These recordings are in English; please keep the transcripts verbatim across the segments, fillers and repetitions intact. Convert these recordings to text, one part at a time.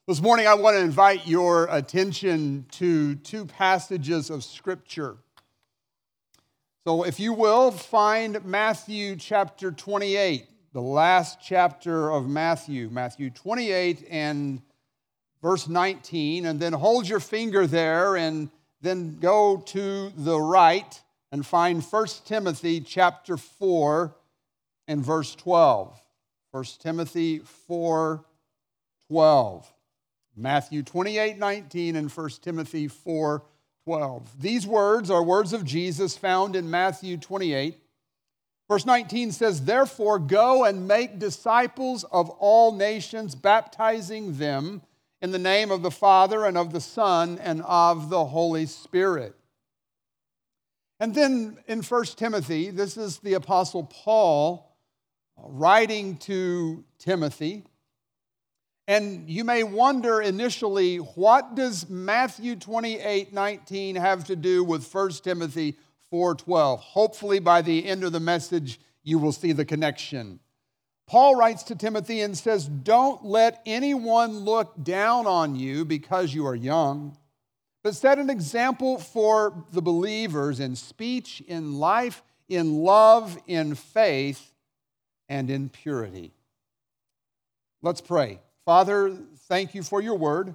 This morning, I want to invite your attention to two passages of Scripture. So if you will, find Matthew chapter twenty-eight, the last chapter of Matthew, Matthew twenty-eight and verse nineteen, and then hold your finger there and then go to the right and find First Timothy chapter four and verse twelve. First Timothy four twelve. Matthew twenty-eight nineteen and First Timothy four twelve. These words are words of Jesus found in Matthew twenty-eight. Verse nineteen says, "Therefore go and make disciples of all nations, baptizing them in the name of the Father and of the Son and of the Holy Spirit." And then in First Timothy, this is the Apostle Paul writing to Timothy. And you may wonder initially, what does Matthew twenty-eight nineteen have to do with First Timothy four twelve? Hopefully by the end of the message, you will see the connection. Paul writes to Timothy and says, "Don't let anyone look down on you because you are young, but set an example for the believers in speech, in life, in love, in faith, and in purity." Let's pray. Father, thank you for your word.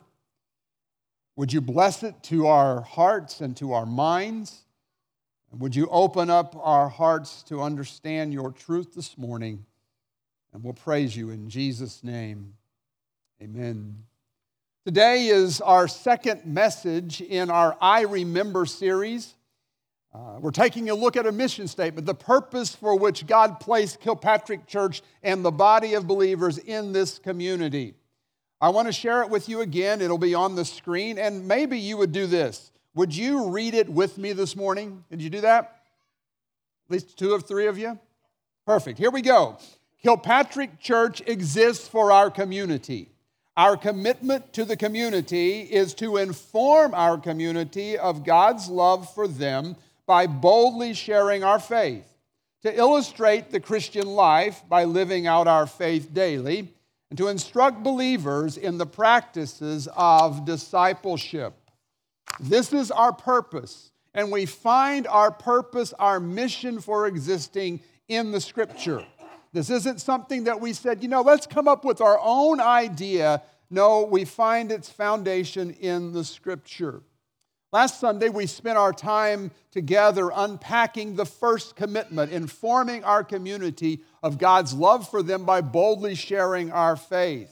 Would you bless it to our hearts and to our minds? And would you open up our hearts to understand your truth this morning? And we'll praise you in Jesus' name. Amen. Today is our second message in our I Remember series. Uh, we're taking a look at a mission statement, the purpose for which God placed Kilpatrick Church and the body of believers in this community. I want to share it with you again. It'll be on the screen, and maybe you would do this. Would you read it with me this morning? Did you do that? At least two of three of you? Perfect. Here we go. Kilpatrick Church exists for our community. Our commitment to the community is to inform our community of God's love for them by boldly sharing our faith, to illustrate the Christian life by living out our faith daily, and to instruct believers in the practices of discipleship. This is our purpose, and we find our purpose, our mission for existing in the Scripture. This isn't something that we said, you know, let's come up with our own idea. No, we find its foundation in the Scripture. Last Sunday, we spent our time together unpacking the first commitment, informing our community of God's love for them by boldly sharing our faith.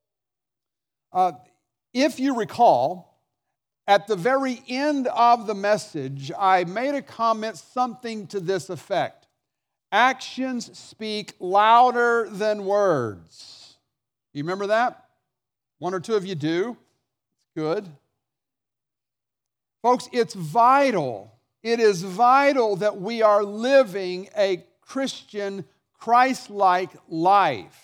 Uh, if you recall, at the very end of the message, I made a comment, something to this effect: actions speak louder than words. You remember that? One or two of you do. Good. Folks, it's vital. It is vital that we are living a Christian, Christ-like life.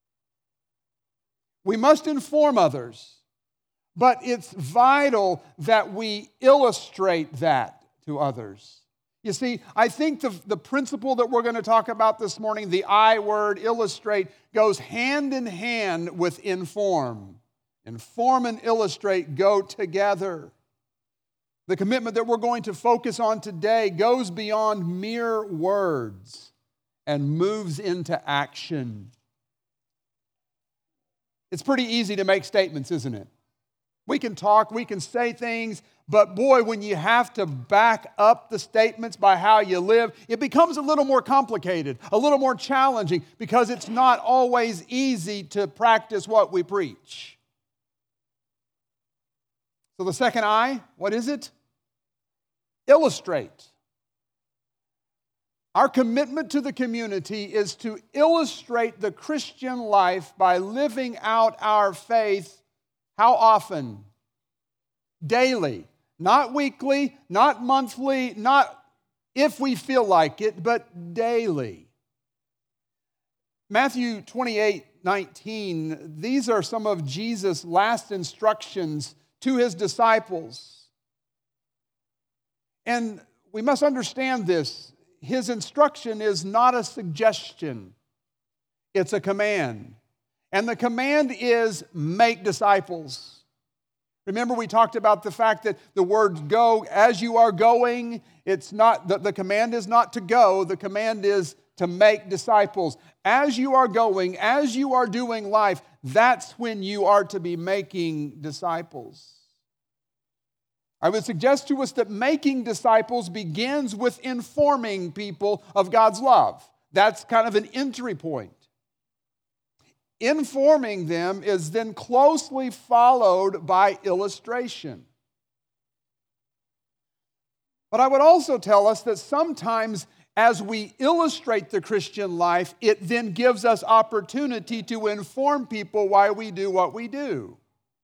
We must inform others, but it's vital that we illustrate that to others. You see, I think the, the principle that we're going to talk about this morning, the I word, illustrate, goes hand in hand with inform. Inform and illustrate go together. The commitment that we're going to focus on today goes beyond mere words and moves into action. It's pretty easy to make statements, isn't it? We can talk, we can say things, but boy, when you have to back up the statements by how you live, it becomes a little more complicated, a little more challenging, because it's not always easy to practice what we preach. So the second I, what is it? Illustrate. Our commitment to the community is to illustrate the Christian life by living out our faith. How often? Daily. Not weekly, not monthly, not if we feel like it, but daily. Matthew twenty-eight nineteen, these are some of Jesus' last instructions to his disciples. And we must understand this. His instruction is not a suggestion. It's a command. And the command is make disciples. Remember, we talked about the fact that the word go, as you are going, it's not, the, the command is not to go, the command is to make disciples. As you are going, as you are doing life, that's when you are to be making disciples. I would suggest to us that making disciples begins with informing people of God's love. That's kind of an entry point. Informing them is then closely followed by illustration. But I would also tell us that sometimes as we illustrate the Christian life, it then gives us opportunity to inform people why we do what we do.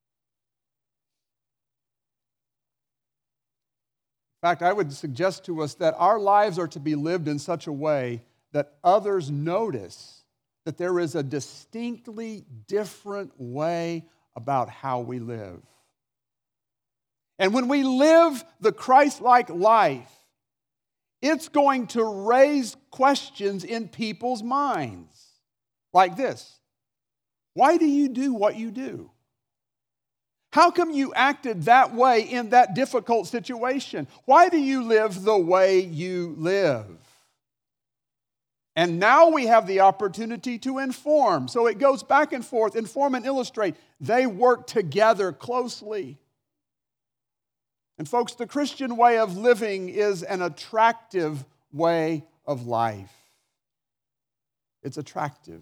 In fact, I would suggest to us that our lives are to be lived in such a way that others notice that there is a distinctly different way about how we live. And when we live the Christ-like life, it's going to raise questions in people's minds like this. Why do you do what you do? How come you acted that way in that difficult situation? Why do you live the way you live? And now we have the opportunity to inform. So it goes back and forth, inform and illustrate. They work together closely. And folks, the Christian way of living is an attractive way of life. It's attractive.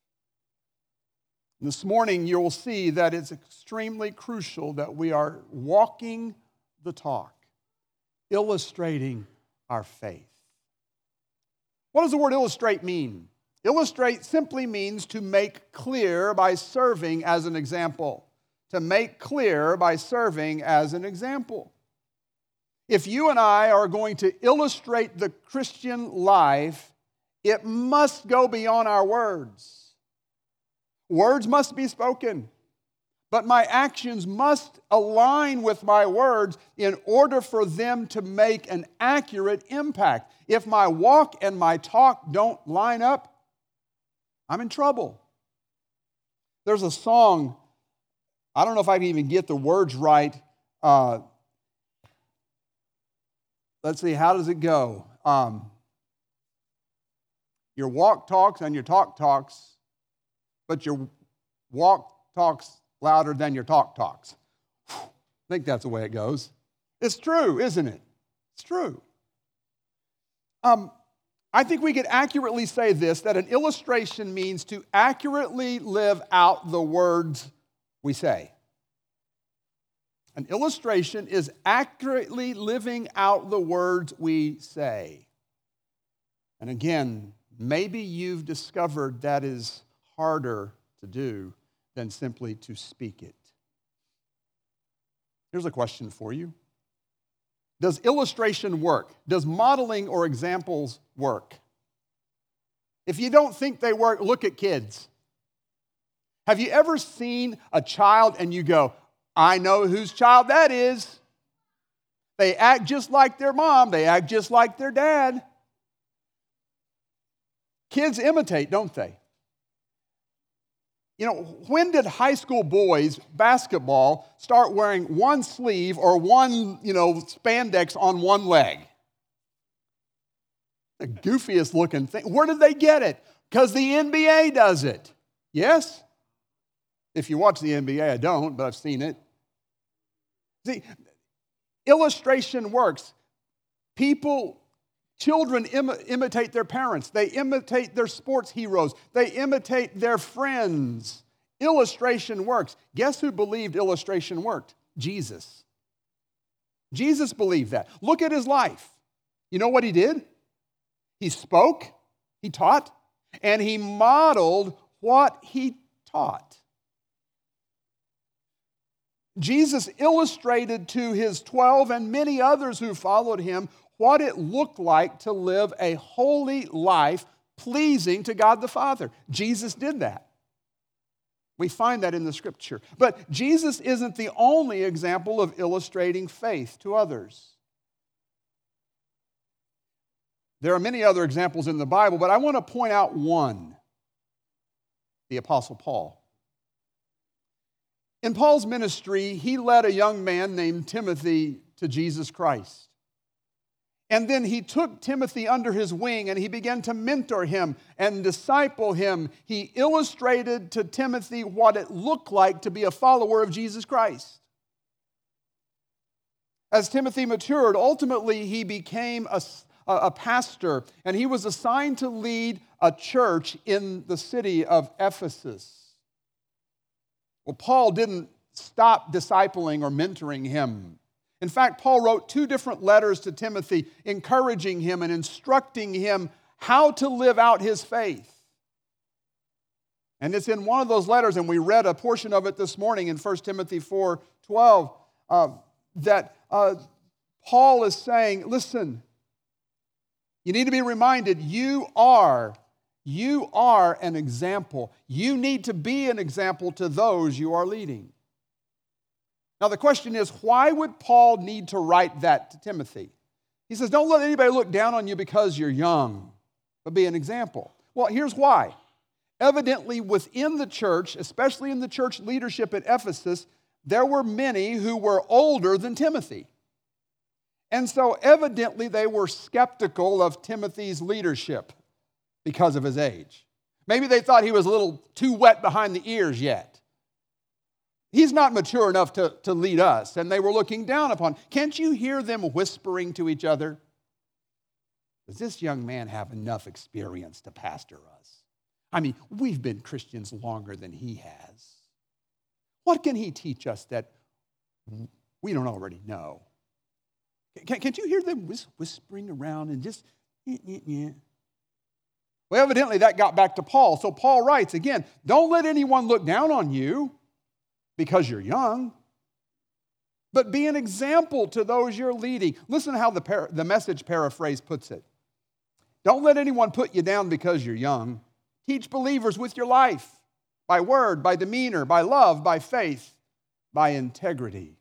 This morning you'll see that it's extremely crucial that we are walking the talk, illustrating our faith. What does the word illustrate mean? Illustrate simply means to make clear by serving as an example. To make clear by serving as an example. If you and I are going to illustrate the Christian life, it must go beyond our words. Words must be spoken, but my actions must align with my words in order for them to make an accurate impact. If my walk and my talk don't line up, I'm in trouble. There's a song, I don't know if I can even get the words right. Uh, let's see, how does it go? Um, your walk talks and your talk talks, but your walk talks louder than your talk talks. I think that's the way it goes. It's true, isn't it? It's true. Um, I think we could accurately say this, that an illustration means to accurately live out the words we say. An illustration is accurately living out the words we say. And again, maybe you've discovered that is harder to do than simply to speak it. Here's a question for you. Does illustration work? Does modeling or examples work? If you don't think they work, look at kids. Have you ever seen a child and you go, I know whose child that is? They act just like their mom. They act just like their dad. Kids imitate, don't they? You know, when did high school boys basketball start wearing one sleeve or one, you know, spandex on one leg? The goofiest looking thing. Where did they get it? Because the N B A does it. Yes? If you watch the N B A, I don't, but I've seen it. See, illustration works. People, children Im- imitate their parents. They imitate their sports heroes. They imitate their friends. Illustration works. Guess who believed illustration worked? Jesus. Jesus believed that. Look at his life. You know what he did? He spoke, he taught, and he modeled what he taught. Jesus illustrated to his twelve and many others who followed him what it looked like to live a holy life pleasing to God the Father. Jesus did that. We find that in the Scripture. But Jesus isn't the only example of illustrating faith to others. There are many other examples in the Bible, but I want to point out one, the Apostle Paul. In Paul's ministry, he led a young man named Timothy to Jesus Christ. And then he took Timothy under his wing and he began to mentor him and disciple him. He illustrated to Timothy what it looked like to be a follower of Jesus Christ. As Timothy matured, ultimately he became a, a pastor, and he was assigned to lead a church in the city of Ephesus. Well, Paul didn't stop discipling or mentoring him. In fact, Paul wrote two different letters to Timothy, encouraging him and instructing him how to live out his faith. And it's in one of those letters, and we read a portion of it this morning in First Timothy four twelve, uh, that uh, Paul is saying, listen, you need to be reminded, you are, you are an example. You need to be an example to those you are leading. Now the question is, why would Paul need to write that to Timothy? He says, don't let anybody look down on you because you're young, but be an example. Well, here's why. Evidently within the church, especially in the church leadership at Ephesus, there were many who were older than Timothy. And so evidently they were skeptical of Timothy's leadership because of his age. Maybe they thought he was a little too wet behind the ears yet. He's not mature enough to, to lead us, and they were looking down upon. Can't you hear them whispering to each other? Does this young man have enough experience to pastor us? I mean, we've been Christians longer than he has. What can he teach us that we don't already know? Can, can't you hear them whispering around and just, yeah, yeah, yeah. Well, evidently that got back to Paul. So Paul writes, again, don't let anyone look down on you because you're young, but be an example to those you're leading. Listen to how the, par- the Message paraphrase puts it. Don't let anyone put you down because you're young. Teach believers with your life, by word, by demeanor, by love, by faith, by integrity.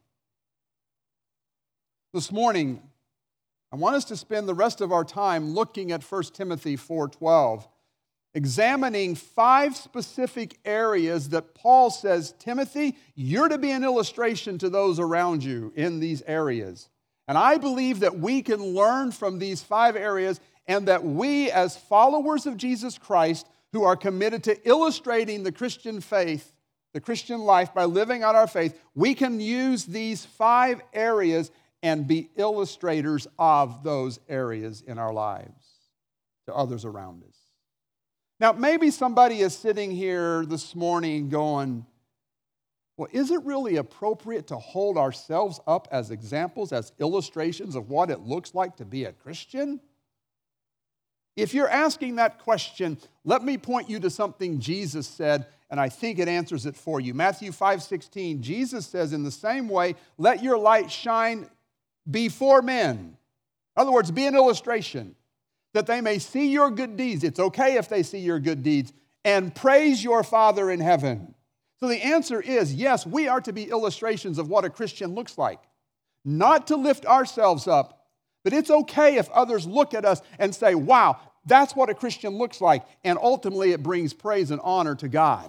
This morning, I want us to spend the rest of our time looking at First Timothy four twelve, examining five specific areas that Paul says, Timothy, you're to be an illustration to those around you in these areas. And I believe that we can learn from these five areas, and that we as followers of Jesus Christ who are committed to illustrating the Christian faith, the Christian life by living out our faith, we can use these five areas and be illustrators of those areas in our lives to others around us. Now, maybe somebody is sitting here this morning going, well, is it really appropriate to hold ourselves up as examples, as illustrations of what it looks like to be a Christian? If you're asking that question, let me point you to something Jesus said, and I think it answers it for you. Matthew five sixteen, Jesus says, in the same way, let your light shine before men. In other words, be an illustration, that they may see your good deeds. It's okay if they see your good deeds, and praise your Father in heaven. So the answer is, yes, we are to be illustrations of what a Christian looks like. Not to lift ourselves up, but it's okay if others look at us and say, wow, that's what a Christian looks like. And ultimately, it brings praise and honor to God.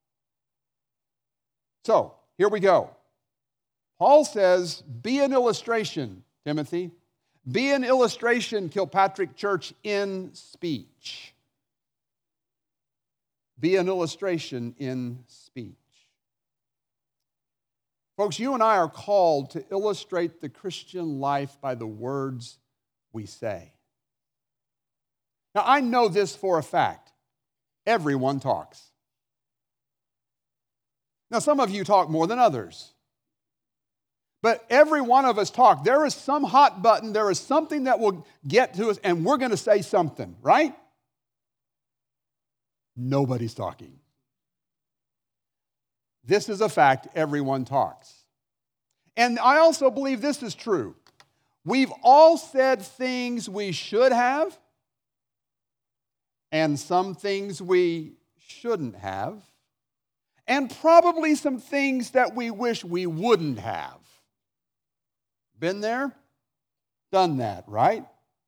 So, here we go. Paul says, be an illustration, Timothy. Be an illustration, Kilpatrick Church, in speech. Be an illustration in speech. Folks, you and I are called to illustrate the Christian life by the words we say. Now, I know this for a fact. Everyone talks. Now, some of you talk more than others. But every one of us talk. There is some hot button. There is something that will get to us, and we're going to say something, right? Nobody's talking. This is a fact. Everyone talks. And I also believe this is true. We've all said things we should have, and some things we shouldn't have, and probably some things that we wish we wouldn't have. Been there? Done that, right?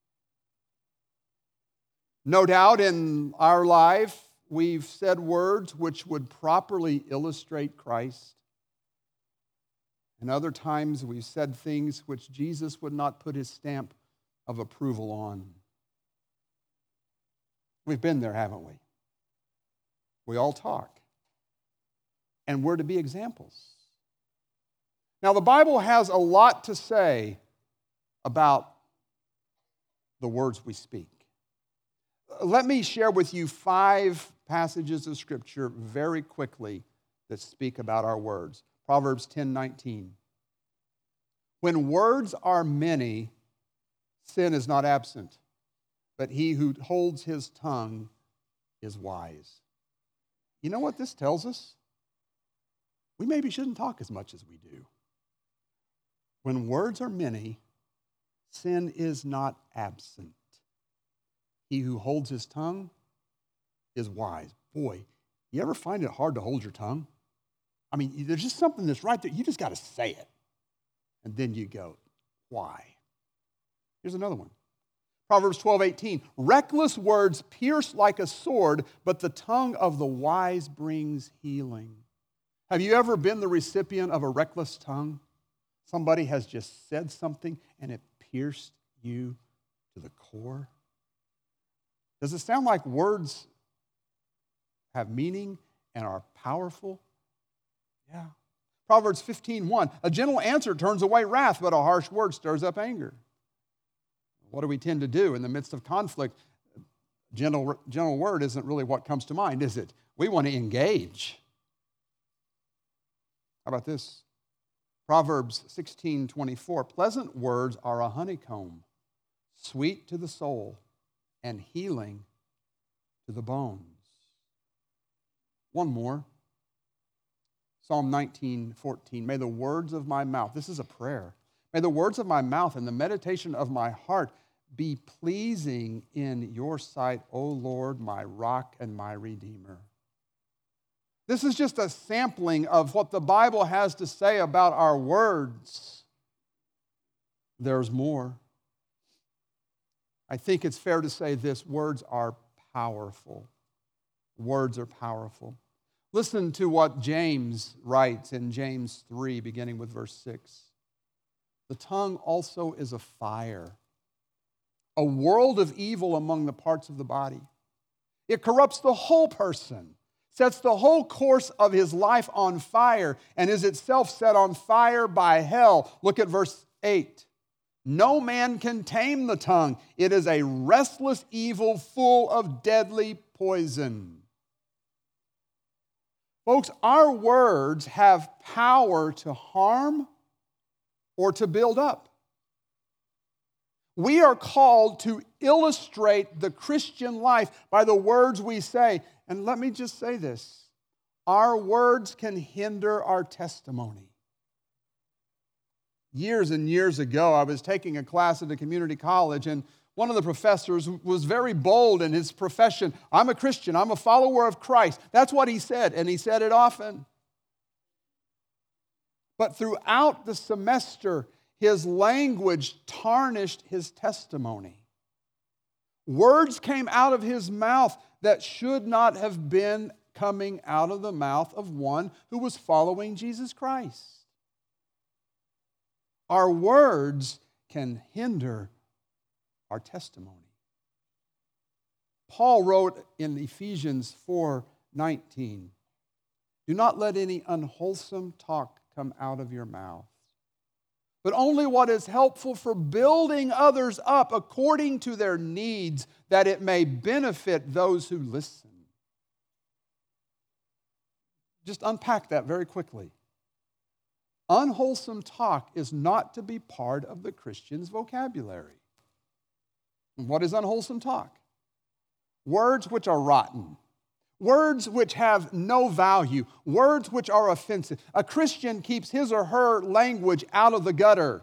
No doubt in our life, we've said words which would properly illustrate Christ, And other times we've said things which Jesus would not put his stamp of approval on. We've been there, haven't we? We all talk. And we're to be examples. Now, the Bible has a lot to say about the words we speak. Let me share with you five passages of Scripture very quickly that speak about our words. Proverbs ten nineteen. When words are many, sin is not absent, but he who holds his tongue is wise. You know what this tells us? We maybe shouldn't talk as much as we do. When words are many, sin is not absent. He who holds his tongue is wise. Boy, you ever find it hard to hold your tongue? I mean, there's just something that's right there. You just got to say it. And then you go, why? Here's another one. Proverbs twelve eighteen. Reckless words pierce like a sword, but the tongue of the wise brings healing. Have you ever been the recipient of a reckless tongue? Somebody has just said something and it pierced you to the core. Does it sound like words have meaning and are powerful? Yeah. Proverbs fifteen one. A gentle answer turns away wrath, but a harsh word stirs up anger. What do we tend to do in the midst of conflict? Gentle, gentle word isn't really what comes to mind, is it? We want to engage. How about this? Proverbs sixteen twenty-four. Pleasant words are a honeycomb, sweet to the soul, and healing to the bones. One more. Psalm nineteen fourteen. May the words of my mouth, this is a prayer, may the words of my mouth and the meditation of my heart be pleasing in your sight, O Lord, my rock and my redeemer. This is just a sampling of what the Bible has to say about our words. There's more. I think it's fair to say this: words are powerful. Words are powerful. Listen to what James writes in James three, beginning with verse six. The tongue also is a fire, a world of evil among the parts of the body. It corrupts the whole person, sets the whole course of his life on fire, and is itself set on fire by hell. Look at verse eight. No man can tame the tongue. It is a restless evil full of deadly poison. Folks, our words have power to harm or to build up. We are called to illustrate the Christian life by the words we say. And let me just say this: our words can hinder our testimony. Years and years ago, I was taking a class at a community college, and one of the professors was very bold in his profession. I'm a Christian. I'm a follower of Christ. That's what he said, and he said it often. But throughout the semester, his language tarnished his testimony. Words came out of his mouth that should not have been coming out of the mouth of one who was following Jesus Christ. Our words can hinder our testimony. Paul wrote in Ephesians four nineteen, do not let any unwholesome talk come out of your mouth, but only what is helpful for building others up according to their needs, that it may benefit those who listen. Just unpack that very quickly. Unwholesome talk is not to be part of the Christian's vocabulary. What is unwholesome talk? Words which are rotten. Words which have no value. Words which are offensive. A Christian keeps his or her language out of the gutter.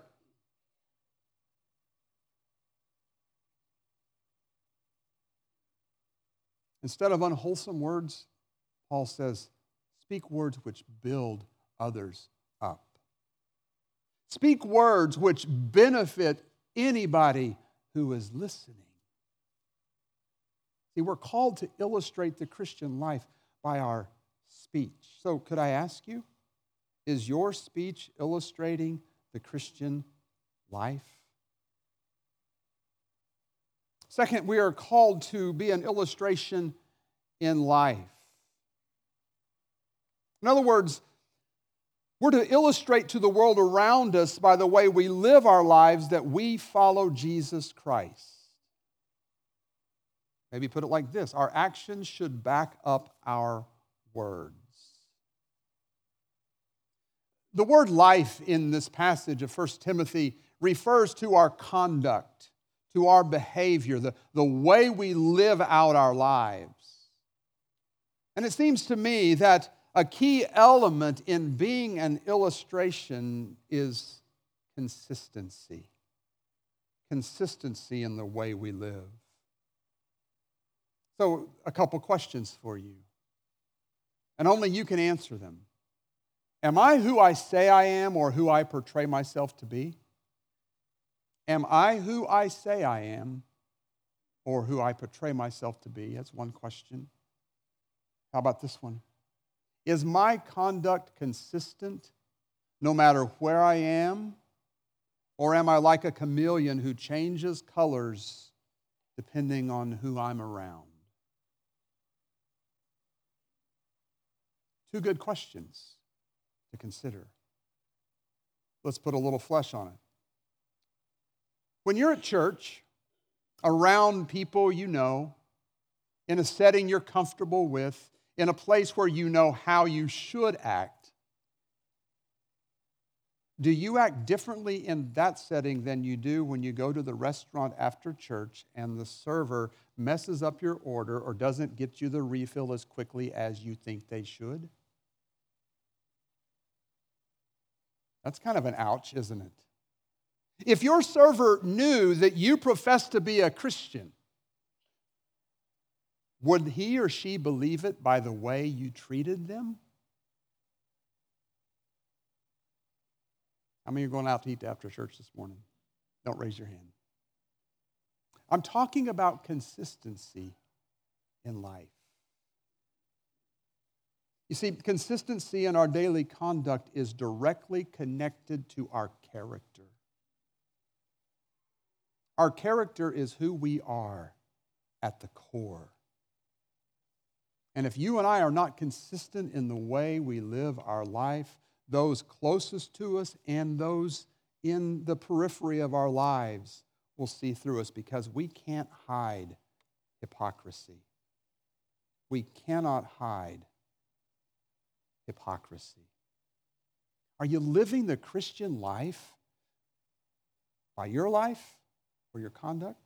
Instead of unwholesome words, Paul says, speak words which build others up. Speak words which benefit anybody who is listening. See, we're called to illustrate the Christian life by our speech. So could I ask you, Is your speech illustrating the Christian life? Second, we are called to be an illustration in life. In other words, we're to illustrate to the world around us by the way we live our lives that we follow Jesus Christ. Maybe put it like this: our actions should back up our words. The word life in this passage of First Timothy refers to our conduct, to our behavior, the, the way we live out our lives. And it seems to me that a key element in being an illustration is consistency. Consistency in the way we live. So, a couple questions for you, and only you can answer them. Am I who I say I am or who I portray myself to be? Am I who I say I am or who I portray myself to be? That's one question. How about this one? Is my conduct consistent no matter where I am? Or am I like a chameleon who changes colors depending on who I'm around? Two good questions to consider. Let's put a little flesh on it. When you're at church, around people you know, in a setting you're comfortable with, in a place where you know how you should act, do you act differently in that setting than you do when you go to the restaurant after church and the server messes up your order or doesn't get you the refill as quickly as you think they should? That's kind of an ouch, isn't it? If your server knew that you profess to be a Christian, would he or she believe it by the way you treated them? How many are going out to eat after church this morning? Don't raise your hand. I'm talking about consistency in life. You see, consistency in our daily conduct is directly connected to our character. Our character is who we are at the core. And if you and I are not consistent in the way we live our life, those closest to us and those in the periphery of our lives will see through us, because we can't hide hypocrisy. We cannot hide hypocrisy. Are you living the Christian life by your life or your conduct?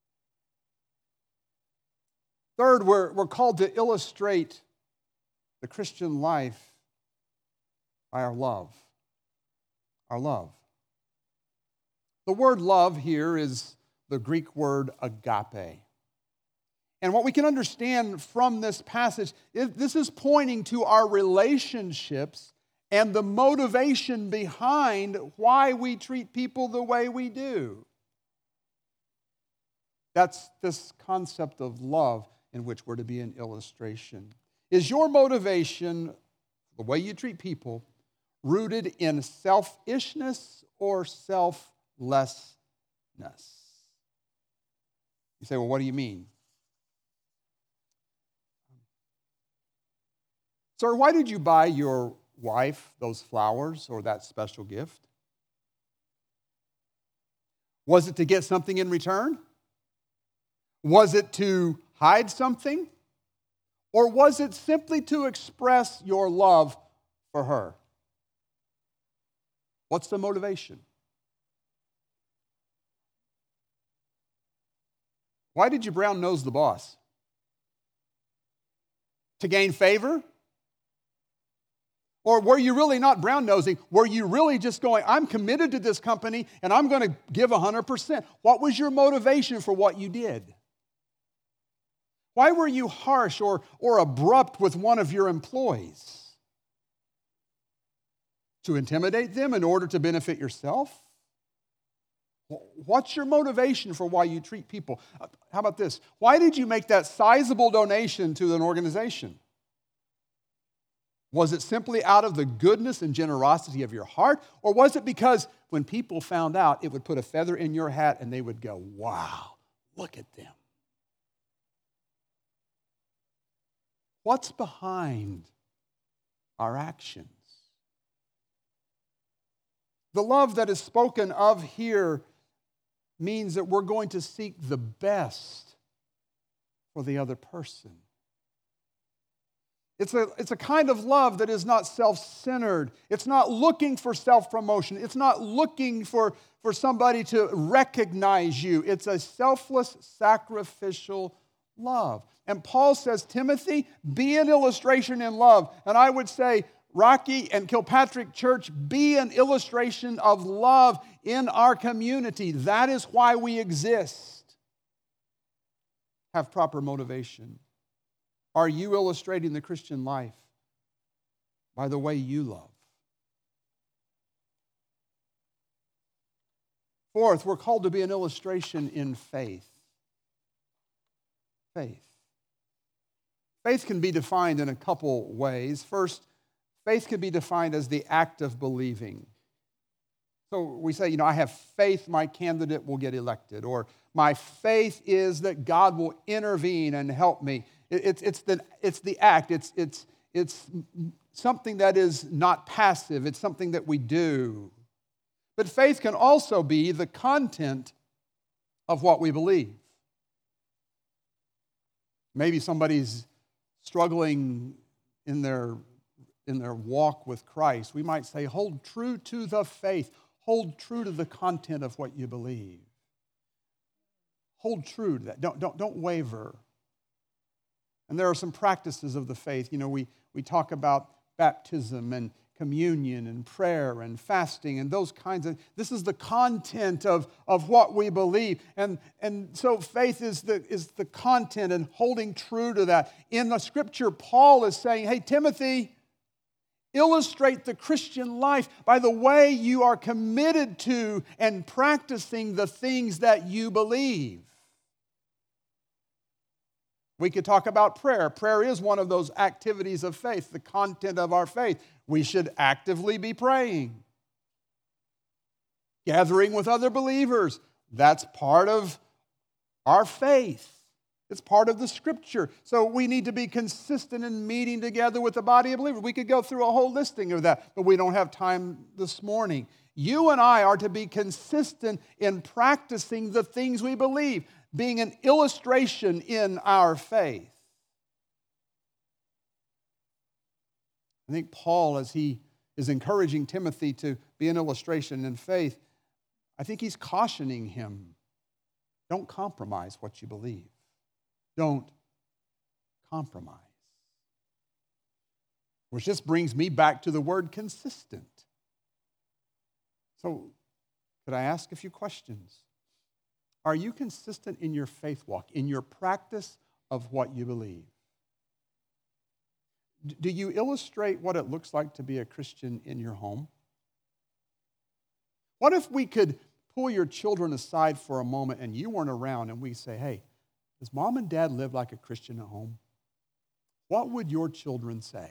Third, we're, we're called to illustrate the Christian life by our love. Our love. The word love here is the Greek word agape. And what we can understand from this passage is this is pointing to our relationships and the motivation behind why we treat people the way we do. That's this concept of love in which we're to be an illustration. Is your motivation, the way you treat people, rooted in selfishness or selflessness? You say, well, what do you mean? Sir, why did you buy your wife those flowers or that special gift? Was it to get something in return? Was it to hide something? Or was it simply to express your love for her? What's the motivation? Why did you brown nose the boss? To gain favor? Or were you really not brown nosing? Were you really just going, I'm committed to this company and I'm going to give one hundred percent? What was your motivation for what you did? Why were you harsh or, or abrupt with one of your employees? To intimidate them in order to benefit yourself? What's your motivation for why you treat people? How about this? Why did you make that sizable donation to an organization? Was it simply out of the goodness and generosity of your heart? Or was it because when people found out, it would put a feather in your hat and they would go, wow, look at them? What's behind our actions? The love that is spoken of here means that we're going to seek the best for the other person. It's a, it's a kind of love that is not self-centered. It's not looking for self-promotion. It's not looking for, for somebody to recognize you. It's a selfless, sacrificial love. And Paul says, Timothy, be an illustration in love. And I would say, Rocky and Kilpatrick Church, be an illustration of love in our community. That is why we exist. Have proper motivation. Are you illustrating the Christian life by the way you love? Fourth, we're called to be an illustration in faith. Faith. Faith can be defined in a couple ways. First, faith can be defined as the act of believing. So we say, you know, I have faith my candidate will get elected, or my faith is that God will intervene and help me. It's, it's, the, it's the act. It's, it's, it's something that is not passive. It's something that we do. But faith can also be the content of what we believe. Maybe somebody's struggling in their, in their walk with Christ. We might say, hold true to the faith. Hold true to the content of what you believe. Hold true to that. Don't, don't, don't waver. And there are some practices of the faith. You know, we, we talk about baptism and communion and prayer and fasting and those kinds of, this is the content of, of what we believe. And, and so faith is the, is the content and holding true to that. In the scripture, Paul is saying, hey, Timothy, illustrate the Christian life by the way you are committed to and practicing the things that you believe. We could talk about prayer. Prayer is one of those activities of faith, the content of our faith. We should actively be praying. Gathering with other believers, that's part of our faith. It's part of the scripture. So we need to be consistent in meeting together with the body of believers. We could go through a whole listing of that, but we don't have time this morning. You and I are to be consistent in practicing the things we believe, being an illustration in our faith. I think Paul, as he is encouraging Timothy to be an illustration in faith, I think he's cautioning him, don't compromise what you believe. Don't compromise. Which just brings me back to the word consistent. So, could I ask a few questions? Are you consistent in your faith walk, in your practice of what you believe? Do you illustrate what it looks like to be a Christian in your home? What if we could pull your children aside for a moment and you weren't around and we say, hey, does mom and dad live like a Christian at home? What would your children say?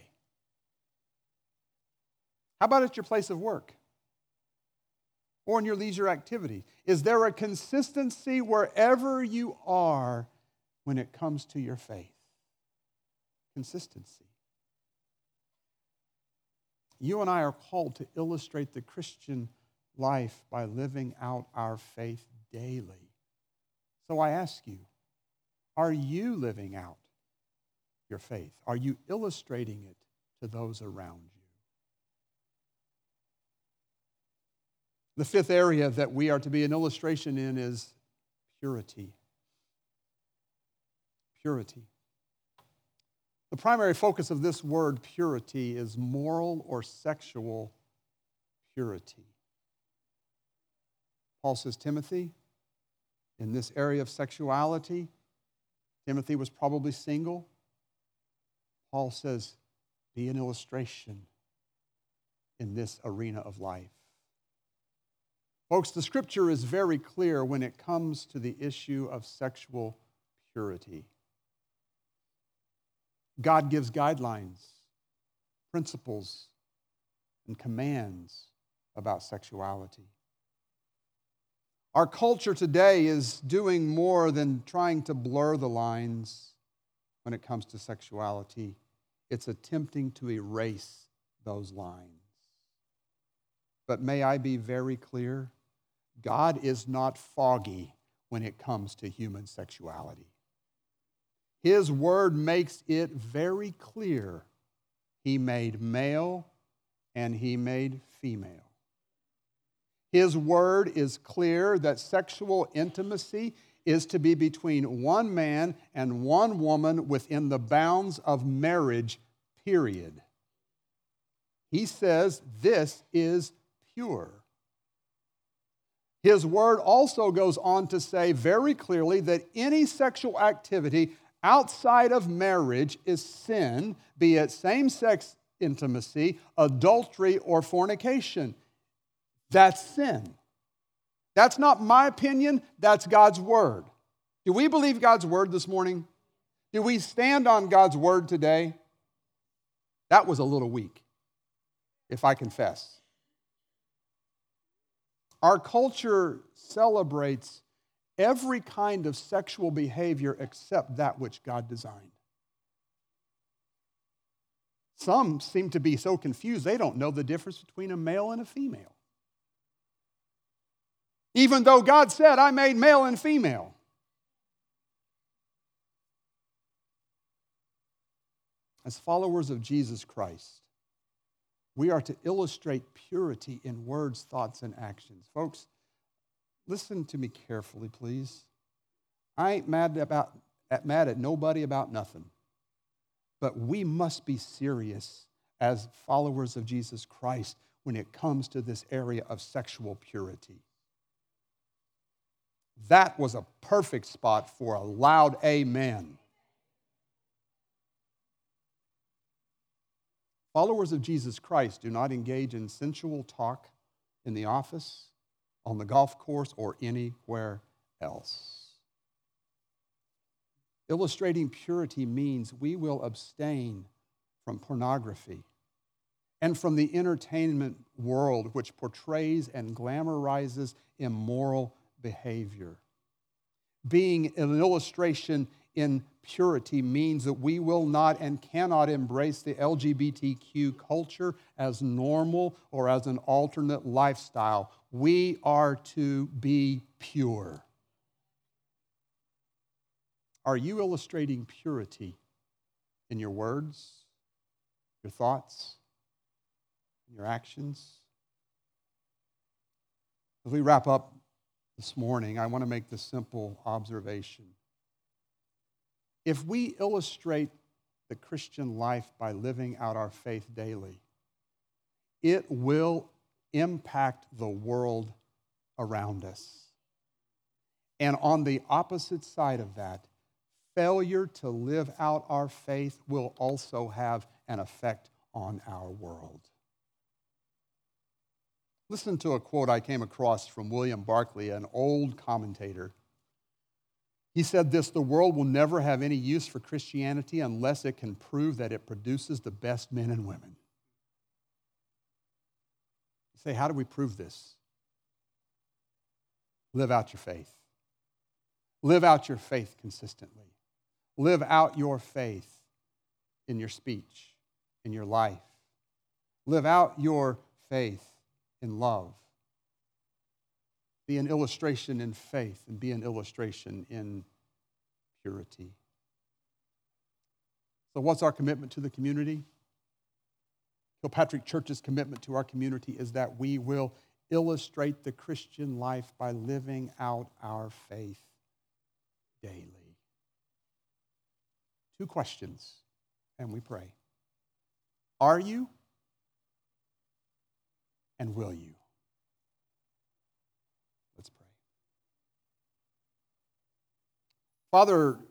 How about at your place of work? Or in your leisure activity? Is there a consistency wherever you are when it comes to your faith? Consistency. You and I are called to illustrate the Christian life by living out our faith daily. So I ask you, are you living out your faith? Are you illustrating it to those around you? The fifth area that we are to be an illustration in is purity. Purity. The primary focus of this word, purity, is moral or sexual purity. Paul says, Timothy, in this area of sexuality, Timothy was probably single. Paul says, be an illustration in this arena of life. Folks, the scripture is very clear when it comes to the issue of sexual purity. God gives guidelines, principles and commands about sexuality. Our culture today is doing more than trying to blur the lines when it comes to sexuality. It's attempting to erase those lines. But may I be very clear? God is not foggy when it comes to human sexuality. His word makes it very clear. He made male and he made female. His word is clear that sexual intimacy is to be between one man and one woman within the bounds of marriage, period. He says this is pure. His word also goes on to say very clearly that any sexual activity outside of marriage is sin, be it same-sex intimacy, adultery, or fornication. That's sin. That's not my opinion, that's God's word. Do we believe God's word this morning? Do we stand on God's word today? That was a little weak, if I confess. Our culture celebrates every kind of sexual behavior except that which God designed. Some seem to be so confused they don't know the difference between a male and a female. Even though God said, I made male and female. As followers of Jesus Christ, we are to illustrate purity in words, thoughts, and actions. Folks, listen to me carefully, please. I ain't mad about mad at nobody about nothing. But we must be serious as followers of Jesus Christ when it comes to this area of sexual purity. That was a perfect spot for a loud amen. Followers of Jesus Christ do not engage in sensual talk in the office, on the golf course, or anywhere else. Illustrating purity means we will abstain from pornography and from the entertainment world which portrays and glamorizes immoral behavior. Being an illustration in purity means that we will not and cannot embrace the L G B T Q culture as normal or as an alternate lifestyle. We are to be pure. Are you illustrating purity in your words, your thoughts, your actions? As we wrap up this morning, I want to make this simple observation. If we illustrate the Christian life by living out our faith daily, it will impact the world around us. And on the opposite side of that, failure to live out our faith will also have an effect on our world. Listen to a quote I came across from William Barclay, an old commentator. He said this, "The world will never have any use for Christianity unless it can prove that it produces the best men and women." You say, how do we prove this? Live out your faith. Live out your faith consistently. Live out your faith in your speech, in your life. Live out your faith in love. Be an illustration in faith and be an illustration in purity. So what's our commitment to the community? Kilpatrick Church's commitment to our community is that we will illustrate the Christian life by living out our faith daily. Two questions, and we pray. Are you and will you? Let's pray. Father, it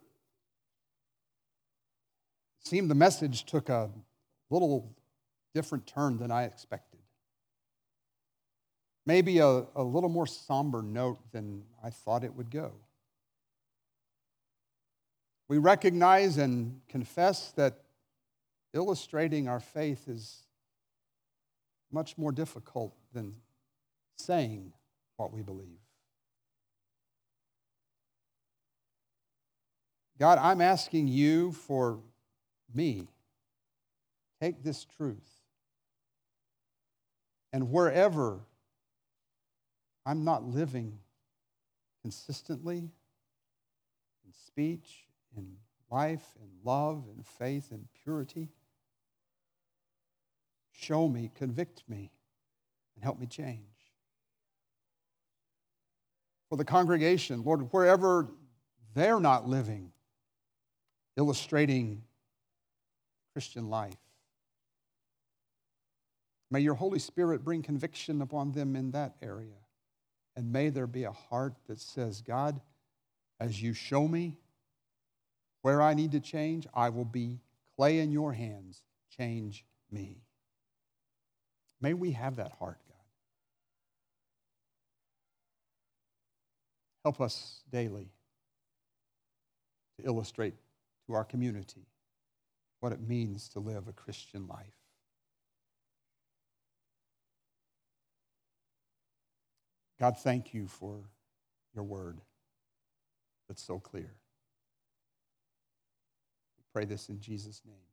seemed the message took a little different turn than I expected. Maybe a, a little more somber note than I thought it would go. We recognize and confess that illustrating our faith is much more difficult than saying what we believe. God, I'm asking you for me. Take this truth. And wherever I'm not living consistently in speech, in life, in love, in faith, in purity, show me, convict me, and help me change. For the congregation, Lord, wherever they're not living, illustrating Christian life, may your Holy Spirit bring conviction upon them in that area. And may there be a heart that says, God, as you show me where I need to change, I will be clay in your hands. Change me. May we have that heart, God. Help us daily to illustrate to our community what it means to live a Christian life. God, thank you for your word that's so clear. We pray this in Jesus' name.